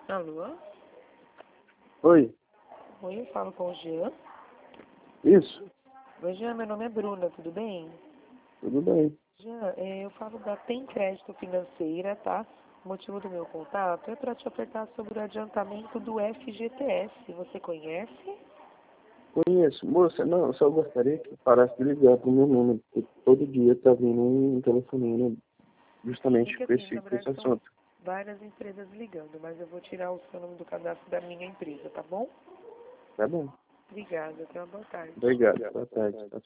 Alô? Oi, Oi, eu falo com o Jean. isso, Oi, Jean, meu nome é Bruna, tudo bem? tudo bem. Jean, eu falo da Tem Crédito Financeira, tá? O motivo do meu contato é para te apertar sobre o adiantamento do FGTS. Você conhece? Conheço. Moça, não, eu só gostaria que parasse de ligar pro meu número, porque todo dia tá vindo um telefonema justamente Porque com assim, esse, na com esse verdade são assunto. várias empresas ligando, mas eu vou tirar o seu nome do cadastro da minha empresa, tá bom? Tá bom? Obrigada, tenha uma boa tarde. Obrigado. Boa tarde.